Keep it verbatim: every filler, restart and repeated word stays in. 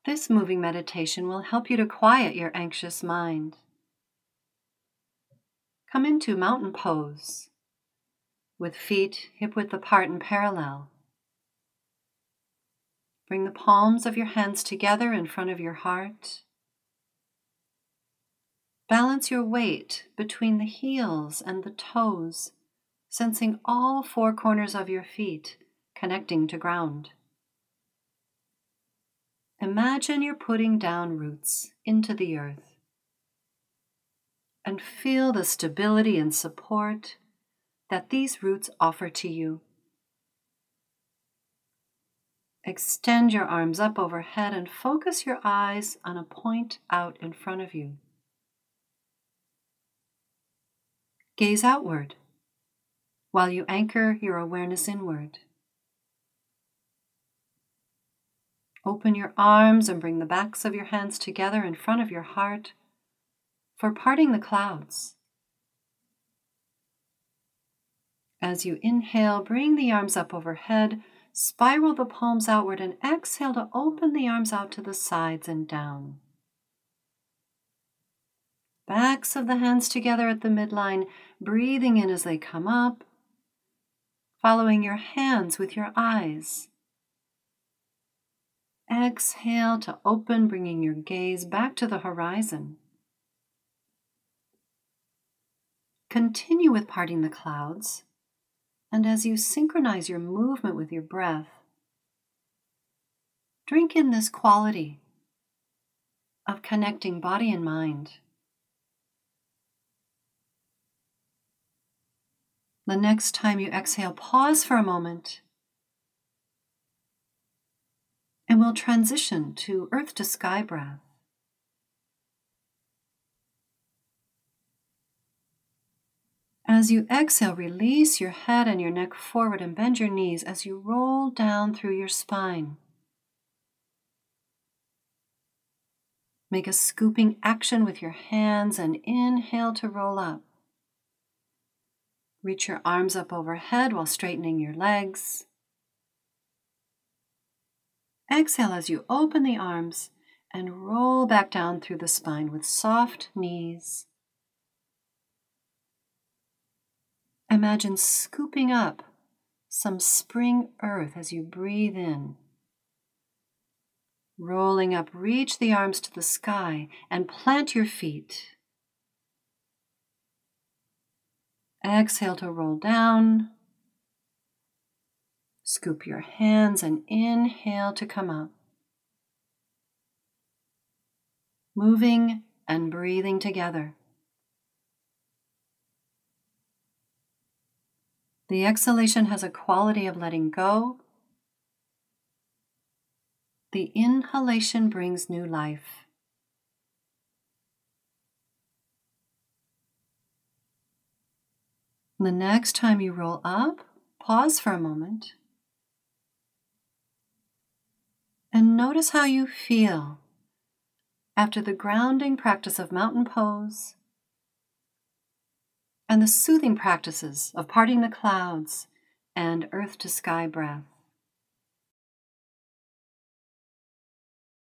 This moving meditation will help you to quiet your anxious mind. Come into mountain pose with feet hip-width apart and parallel. Bring the palms of your hands together in front of your heart. Balance your weight between the heels and the toes, sensing all four corners of your feet connecting to ground. Imagine you're putting down roots into the earth, and feel the stability and support that these roots offer to you. Extend your arms up overhead and focus your eyes on a point out in front of you. Gaze outward while you anchor your awareness inward. Open your arms and bring the backs of your hands together in front of your heart for parting the clouds. As you inhale, bring the arms up overhead, spiral the palms outward, and exhale to open the arms out to the sides and down. Backs of the hands together at the midline, breathing in as they come up, following your hands with your eyes. Exhale to open, bringing your gaze back to the horizon. Continue with parting the clouds, and as you synchronize your movement with your breath, drink in this quality of connecting body and mind. The next time you exhale, pause for a moment, and we'll transition to earth to sky breath. As you exhale, release your head and your neck forward and bend your knees as you roll down through your spine. Make a scooping action with your hands and inhale to roll up. Reach your arms up overhead while straightening your legs. Exhale as you open the arms and roll back down through the spine with soft knees. Imagine scooping up some spring earth as you breathe in. Rolling up, reach the arms to the sky and plant your feet. Exhale to roll down. Scoop your hands and inhale to come up. Moving and breathing together. The exhalation has a quality of letting go. The inhalation brings new life. The next time you roll up, pause for a moment and notice how you feel after the grounding practice of mountain pose and the soothing practices of parting the clouds and earth to sky breath.